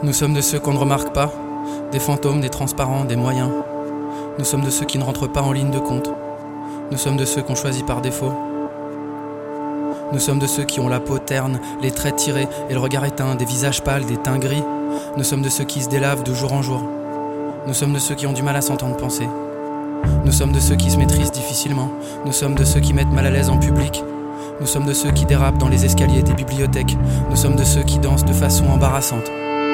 Nous sommes de ceux qu'on ne remarque pas, des fantômes, des transparents, des moyens. Nous sommes de ceux qui ne rentrent pas en ligne de compte. Nous sommes de ceux qu'on choisit par défaut. Nous sommes de ceux qui ont la peau terne, les traits tirés et le regard éteint, des visages pâles, des teints gris. Nous sommes de ceux qui se délavent de jour en jour. Nous sommes de ceux qui ont du mal à s'entendre penser. Nous sommes de ceux qui se maîtrisent difficilement. Nous sommes de ceux qui mettent mal à l'aise en public. Nous sommes de ceux qui dérapent dans les escaliers des bibliothèques. Nous sommes de ceux qui dansent de façon embarrassante.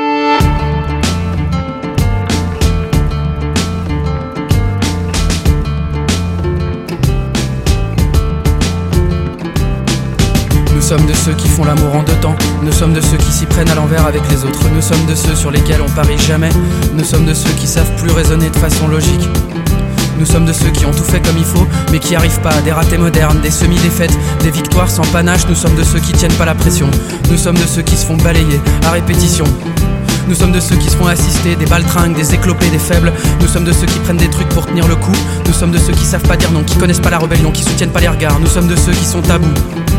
Nous sommes de ceux qui font l'amour en deux temps. Nous sommes de ceux qui s'y prennent à l'envers avec les autres. Nous sommes de ceux sur lesquels on parie jamais. Nous sommes de ceux qui savent plus raisonner de façon logique. Nous sommes de ceux qui ont tout fait comme il faut, mais qui arrivent pas, des ratés modernes, des semi-défaites, des victoires sans panache. Nous sommes de ceux qui tiennent pas la pression. Nous sommes de ceux qui se font balayer à répétition. Nous sommes de ceux qui se font assister, des baltringues, des éclopés, des faibles. Nous sommes de ceux qui prennent des trucs pour tenir le coup. Nous sommes de ceux qui savent pas dire non, qui connaissent pas la rébellion, qui soutiennent pas les regards. Nous sommes de ceux qui sont tabous.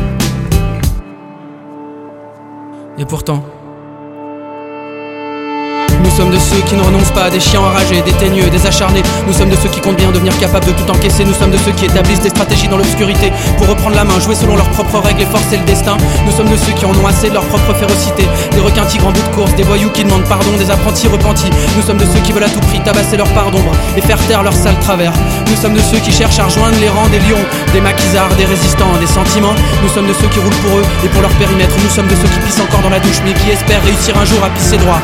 Et pourtant, nous sommes de ceux qui ne renoncent pas, des chiens enragés, des teigneux, des acharnés. Nous sommes de ceux qui comptent bien devenir capables de tout encaisser. Nous sommes de ceux qui établissent des stratégies dans l'obscurité pour reprendre la main, jouer selon leurs propres règles et forcer le destin. Nous sommes de ceux qui en ont assez de leur propre férocité, des requins tigres en bout de course, des voyous qui demandent pardon, des apprentis repentis. Nous sommes de ceux qui veulent à tout prix tabasser leur part d'ombre et faire taire leur sale travers. Nous sommes de ceux qui cherchent à rejoindre les rangs des lions, des maquisards, des résistants, des sentiments. Nous sommes de ceux qui roulent pour eux et pour leur périmètre. Nous sommes de ceux qui pissent encore dans la douche mais qui espèrent réussir un jour à pisser droit.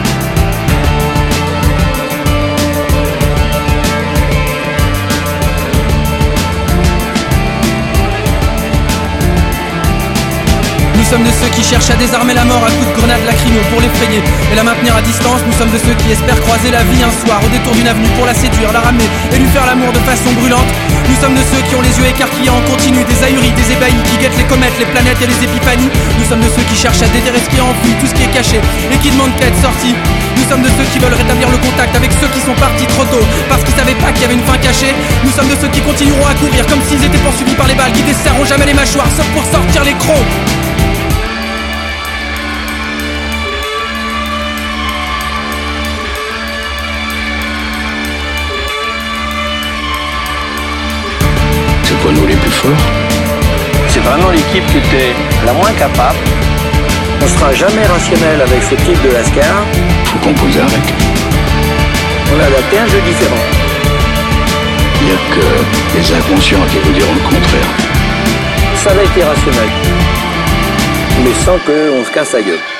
Nous sommes de ceux qui cherchent à désarmer la mort à coups de grenades lacrymo pour l'effrayer et la maintenir à distance. Nous sommes de ceux qui espèrent croiser la vie un soir au détour d'une avenue pour la séduire, la ramener et lui faire l'amour de façon brûlante. Nous sommes de ceux qui ont les yeux écarquillés en continu, des ahuris, des ébahis, qui guettent les comètes, les planètes et les épiphanies. Nous sommes de ceux qui cherchent à déterrer ce qui est enfui, tout ce qui est caché et qui demandent qu'à être sorti. Nous sommes de ceux qui veulent rétablir le contact avec ceux qui sont partis trop tôt parce qu'ils savaient pas qu'il y avait une fin cachée. Nous sommes de ceux qui continueront à courir comme s'ils étaient poursuivis par les balles, qui desserreront jamais les mâchoires sauf pour sortir les crocs. C'est pas nous les plus forts. C'est vraiment l'équipe qui était la moins capable. On sera jamais rationnel avec ce type de lascar. Faut composer avec. On a adapté un jeu différent. Il n'y a que les inconscients qui vous diront le contraire. Ça va être irrationnel. Mais sans qu'on se casse la gueule.